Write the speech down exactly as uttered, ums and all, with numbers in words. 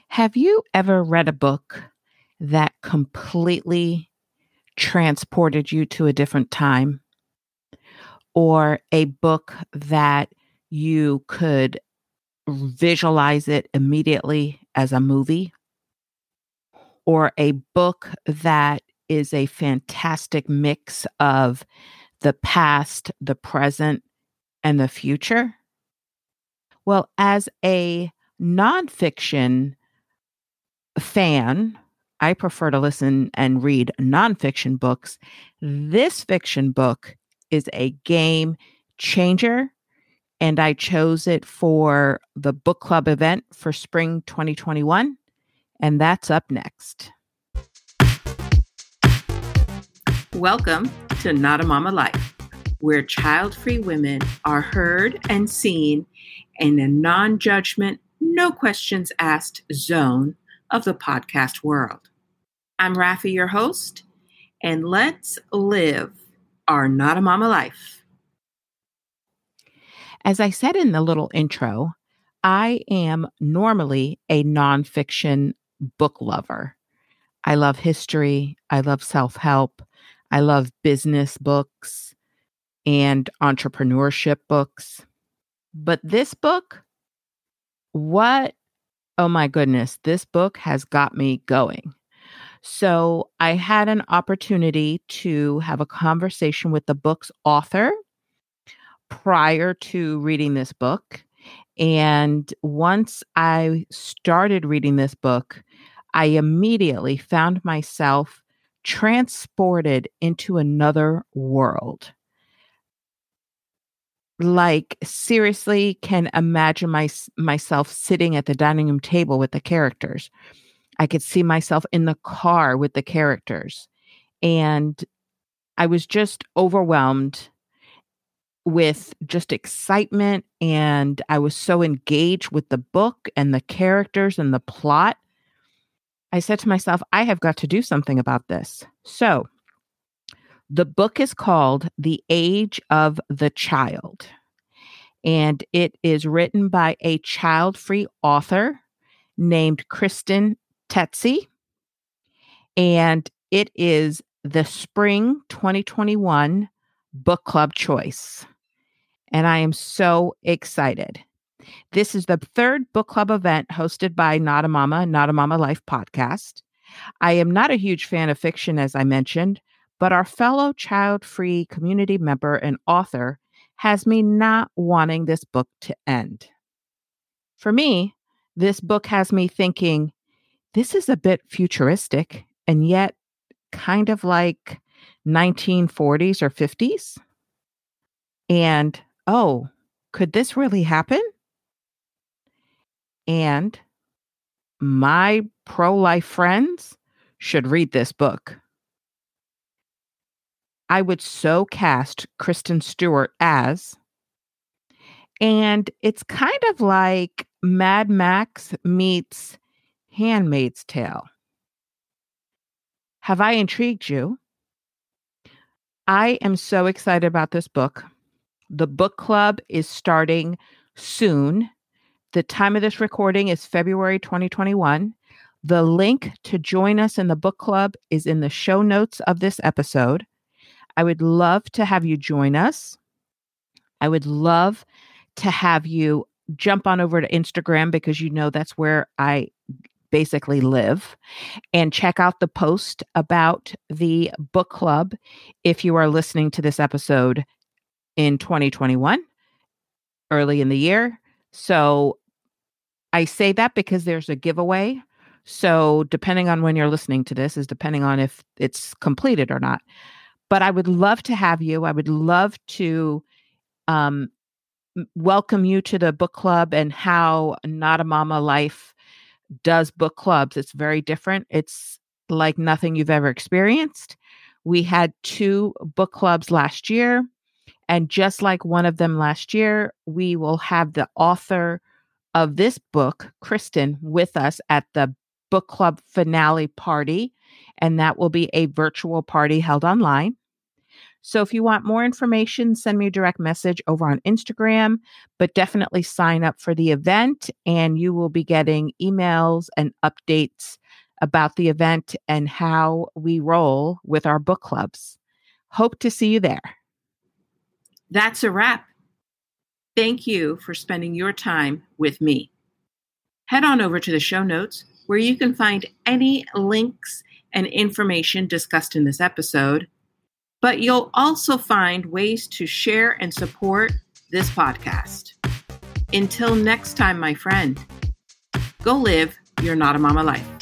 Have you ever read a book that completely transported you to a different time, or a book that you could visualize it immediately as a movie, or a book that is a fantastic mix of the past, the present, and the future? Well, as a nonfiction fan, I prefer to listen and read nonfiction books. This fiction book is a game changer, and I chose it for the book club event for spring twenty twenty-one, and that's up next. Welcome to Not a Mama Life, where child-free women are heard and seen in a non-judgment, no questions asked zone of the podcast world. I'm Rafi, your host, and let's live our Not a Mama life. As I said in the little intro, I am normally a nonfiction book lover. I love history. I love self-help. I love business books and entrepreneurship books. But this book, what Oh my goodness, this book has got me going. So I had an opportunity to have a conversation with the book's author prior to reading this book. And once I started reading this book, I immediately found myself transported into another world. Like, seriously, can imagine my, myself sitting at the dining room table with the characters. I could see myself in the car with the characters. And I was just overwhelmed with just excitement. And I was so engaged with the book and the characters and the plot. I said to myself, I have got to do something about this. So the book is called The Age of the Child, and it is written by a child-free author named Kristen Tetzi, and it is the spring twenty twenty-one book club choice, and I am so excited. This is the third book club event hosted by Not a Mama, Not a Mama Life podcast. I am not a huge fan of fiction, as I mentioned, but our fellow child-free community member and author has me not wanting this book to end. For me, this book has me thinking, this is a bit futuristic and yet kind of like nineteen forties or fifties. And, oh, could this really happen? And my pro-life friends should read this book. I would so cast Kristen Stewart as, and it's kind of like Mad Max meets Handmaid's Tale. Have I intrigued you? I am so excited about this book. The book club is starting soon. The time of this recording is February twenty twenty-one. The link to join us in the book club is in the show notes of this episode. I would love to have you join us. I would love to have you jump on over to Instagram, because you know that's where I basically live, and check out the post about the book club if you are listening to this episode in twenty twenty-one, early in the year. So I say that because there's a giveaway. So depending on when you're listening to this is depending on if it's completed or not. But I would love to have you. I would love to um, welcome you to the book club and how Not a Mama Life does book clubs. It's very different. It's like nothing you've ever experienced. We had two book clubs last year, and just like one of them last year, we will have the author of this book, Kristen, with us at the book club finale party, and that will be a virtual party held online. So if you want more information, send me a direct message over on Instagram, but definitely sign up for the event and you will be getting emails and updates about the event and how we roll with our book clubs. Hope to see you there. That's a wrap. Thank you for spending your time with me. Head on over to the show notes where you can find any links and information discussed in this episode, but you'll also find ways to share and support this podcast. Until next time, my friend, go live your Not a Mama life.